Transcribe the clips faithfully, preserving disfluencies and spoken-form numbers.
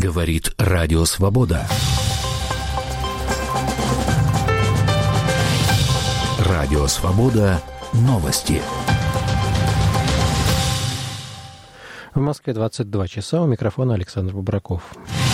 Говорит Радио Свобода. Радио Свобода. Новости. В Москве двадцать два часа. У микрофона Александр Бубраков.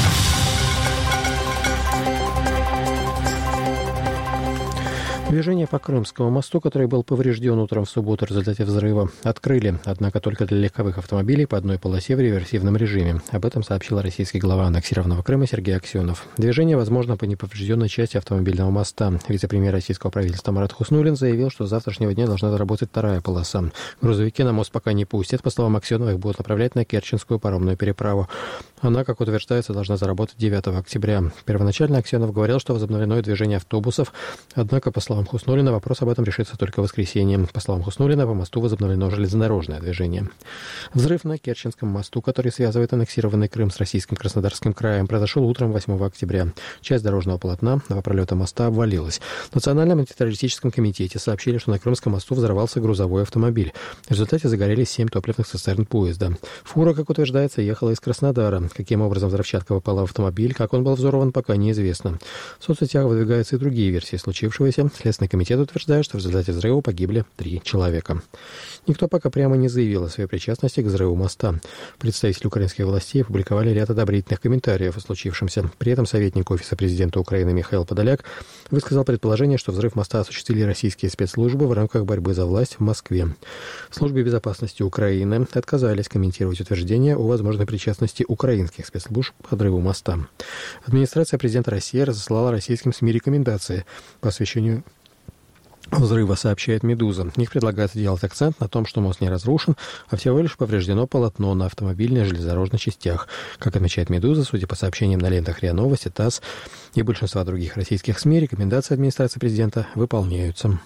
Движение по Крымскому мосту, который был поврежден утром в субботу в результате взрыва, открыли, однако только для легковых автомобилей по одной полосе в реверсивном режиме. Об этом сообщил российский глава аннексированного Крыма Сергей Аксенов. Движение возможно по неповрежденной части автомобильного моста. Вице-премьер российского правительства Марат Хуснуллин заявил, что с завтрашнего дня должна заработать вторая полоса. Грузовики на мост пока не пустят. По словам Аксенова, их будут направлять на Керченскую паромную переправу. Она, как утверждается, должна заработать девятого октября. Первоначально Аксенов говорил, что возобновлено движение автобусов, однако, по словам Хуснуллина, вопрос об этом решится только в воскресенье. По словам Хуснуллина, по мосту возобновлено железнодорожное движение. Взрыв на Керченском мосту, который связывает аннексированный Крым с российским Краснодарским краем, произошел утром восьмого октября. Часть дорожного полотна новопролета моста обвалилась. В Национальном антитеррористическом комитете сообщили, что на Крымском мосту взорвался грузовой автомобиль. В результате загорелись семь топливных цистерн поезда. Фура, как утверждается, ехала из Краснодара. Каким образом взрывчатка попала в автомобиль, как он был взорван, пока неизвестно. В соцсетях выдвигаются и другие версии случившегося. Следственный комитет утверждает, что в результате взрыва погибли три человека. Никто пока прямо не заявил о своей причастности к взрыву моста. Представители украинских властей опубликовали ряд одобрительных комментариев о случившемся. При этом советник Офиса президента Украины Михаил Подоляк высказал предположение, что взрыв моста осуществили российские спецслужбы в рамках борьбы за власть в Москве. В Службе безопасности Украины отказались комментировать утверждение о возможной причастности украинских спецслужб к подрыву моста. Администрация президента России разослала российским СМИ рекомендации по освещению взрыва, сообщает «Медуза». В них предлагается делать акцент на том, что мост не разрушен, а всего лишь повреждено полотно на автомобильных и железнодорожных частях. Как отмечает «Медуза», судя по сообщениям на лентах РИА Новости, ТАСС и большинства других российских СМИ, рекомендации администрации президента выполняются.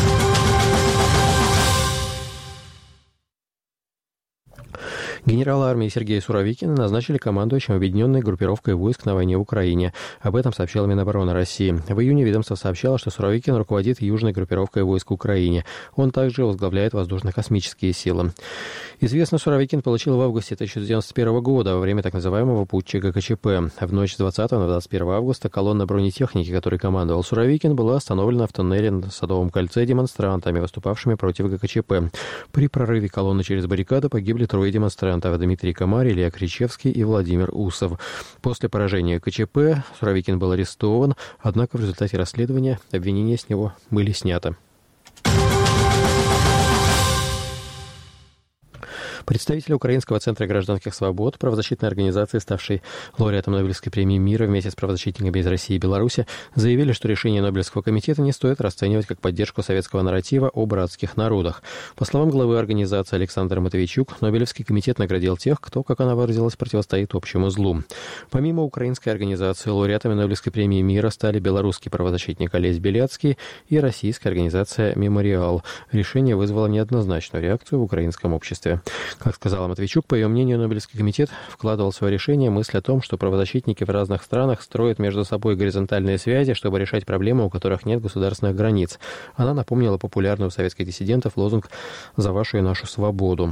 Генерала армии Сергея Суровикина назначили командующим объединенной группировкой войск на войне в Украине. Об этом сообщила Минобороны России. В июне ведомство сообщало, что Суровикин руководит южной группировкой войск в Украине. Он также возглавляет воздушно-космические силы. Известно, Суровикин получил в августе тысяча девятьсот девяносто первого года во время так называемого путча ГКЧП. В ночь с двадцатого на двадцать первое августа колонна бронетехники, которой командовал Суровикин, была остановлена в туннеле на Садовом кольце демонстрантами, выступавшими против ГКЧП. При прорыве колонны через баррикаду погибли трое демонстрантов: Дмитрий Комар, Илья Кричевский и Владимир Усов. После поражения КЧП Суровикин был арестован, однако в результате расследования обвинения с него были сняты. Представители Украинского центра гражданских свобод, правозащитной организации, ставшей лауреатом Нобелевской премии мира вместе с правозащитниками из России и Беларуси, заявили, что решение Нобелевского комитета не стоит расценивать как поддержку советского нарратива о братских народах. По словам главы организации Александра Матвейчук, Нобелевский комитет наградил тех, кто, как она выразилась, противостоит общему злу. Помимо украинской организации, лауреатами Нобелевской премии мира стали белорусский правозащитник Олесь Беляцкий и российская организация «Мемориал». Решение вызвало неоднозначную реакцию в украинском обществе. Как сказала Матвейчук, по ее мнению, Нобелевский комитет вкладывал в свое решение мысль о том, что правозащитники в разных странах строят между собой горизонтальные связи, чтобы решать проблемы, у которых нет государственных границ. Она напомнила популярный у советских диссидентов лозунг «За вашу и нашу свободу».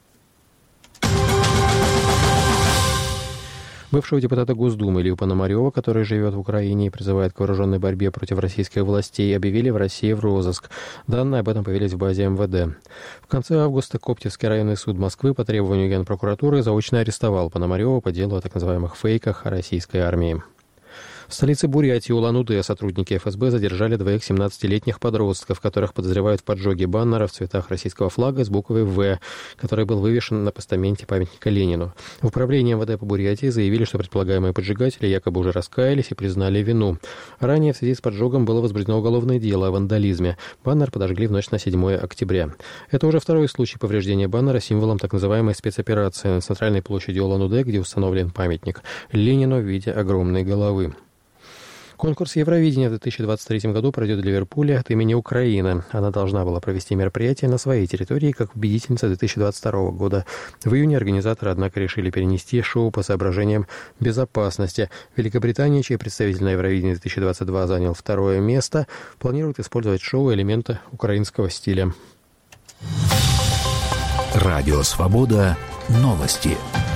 Бывшего депутата Госдумы Илью Пономарева, который живет в Украине и призывает к вооруженной борьбе против российских властей, объявили в России в розыск. Данные об этом появились в базе эм вэ дэ. В конце августа Коптевский районный суд Москвы по требованию Генпрокуратуры заочно арестовал Пономарева по делу о так называемых фейках о российской армии. В столице Бурятии Улан-Удэ сотрудники эф эс бэ задержали двоих семнадцатилетних подростков, которых подозревают в поджоге баннера в цветах российского флага с буквой «В», который был вывешен на постаменте памятника Ленину. В управлении эм вэ дэ по Бурятии заявили, что предполагаемые поджигатели якобы уже раскаялись и признали вину. Ранее в связи с поджогом было возбуждено уголовное дело о вандализме. Баннер подожгли в ночь на седьмое октября. Это уже второй случай повреждения баннера символом так называемой спецоперации на центральной площади Улан-Удэ, где установлен памятник Ленину в виде огромной головы. Конкурс Евровидения в две тысячи двадцать третьем году пройдет в Ливерпуле от имени Украины. Она должна была провести мероприятие на своей территории как победительница две тысячи двадцать второго года. В июне организаторы, однако, решили перенести шоу по соображениям безопасности. Великобритания, чей представитель на Евровидении две тысячи двадцать два занял второе место, планирует использовать шоу элементы украинского стиля. Радио Свобода. Новости.